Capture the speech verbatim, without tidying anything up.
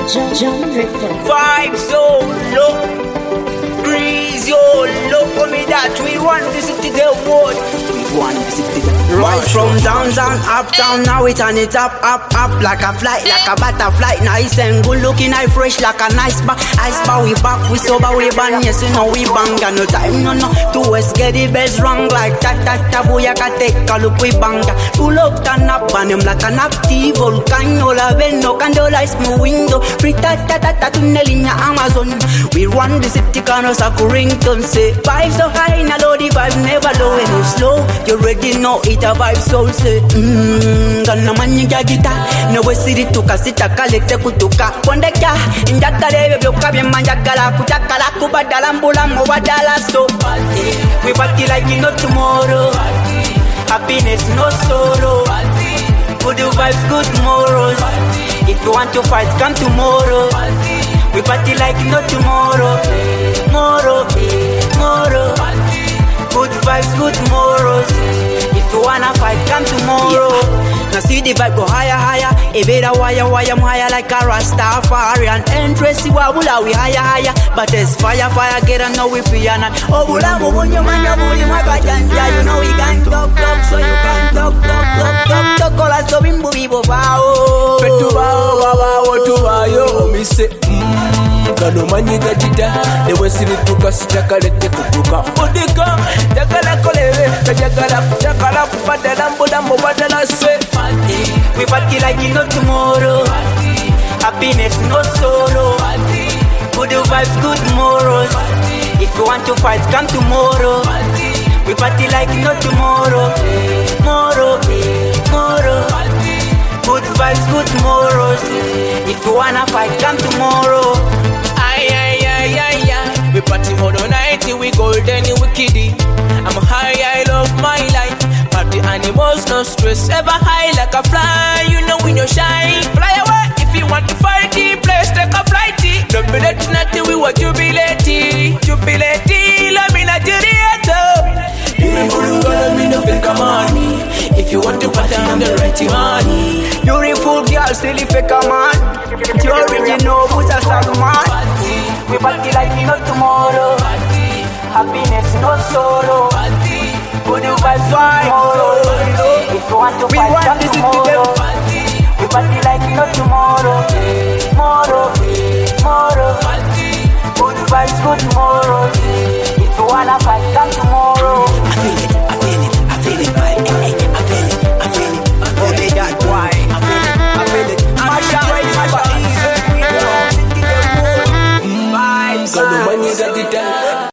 Vibe so low, breeze yo low. For me that we want to city the world. We want to city the right from downtown, uptown. Now we turn it up, up, up like a flight, like a butterfly. Nice and good looking, I fresh like a nice bar. Ice bar we back, we sober, we ban. Yes, you know we bang. Got no time, no no. To West get the bells rung like ta ta ta. Boyaka take a look, we bang. Pull up, turn up, and him like an active volcano. La veno, candle lights my window. Free ta ta ta ta tunnel in your Amazon. We run the city, canos a ringtone. Say vibes so high, now low the vibe never low and no slow. You already know it a vibe soul. Say mmm, gonna mani gagita. No we see it to kasita kalete kutuka. Ponde kya, injaka lebe bloka bien manjaka kutaka la kubadala mbula mwadala so. We party like you know tomorrow. Happiness no sorrow. Good vibes, good morals. If you want to fight, come tomorrow. We party like you know tomorrow. Tomorrow, tomorrow. Good vibes, good morals. If you wanna fight, come tomorrow. Now see the vibe go higher, higher. Evada wire, wire, I'm higher like a Rastafarian. And Tracy Wabula, we higher, higher. But there's fire, fire, get on now we free and oh, Bula, when you man, you're bully, my bajan. Yeah, you know we can talk, talk, so you can talk, talk, talk, talk, talk. All us so bimbo, bibo, bao. Petu bao, bao, watu bayo. Me say, mmm, kano mani gajita. The West in it took us, chakalete kukuka. Odika, jakala koleve, jakala, jakala, kupadala, mboda, mbodala, say. We party like you know tomorrow. Happiness no sorrow. Good vibes, good morals. If you want to fight, come tomorrow. We party like you know tomorrow. Tomorrow, tomorrow. Good vibes, good morals. If you wanna fight, come tomorrow. Ay, ay, ay, ay, ay. We party all night, we golden, we kiddie. I'm high, I love my life. Party animals, no stress, ever high like a fly. You know when you shine, fly away. If you want to fight the place, take a flight. Don't be let nothing, we want jubilate, jubilate. Let me Nigeria too. Beautiful girl, me no fake money. If you want to party, I'm the right money. Beautiful girl, still fake a man. The original, who's a star man. We party like you know tomorrow. Happiness, no sorrow. Good vibes, tomorrow. If you want to we fight, come tomorrow. We party like you know tomorrow. Tomorrow, tomorrow. Good vibes, good morals. If you wanna fight, come tomorrow. I feel it, I feel it, I feel it, I feel it, I feel it, I feel it. Oh, they that why? I feel it, I feel it. Masha, right, Masha, easy. Vibes, Kano mani gajita.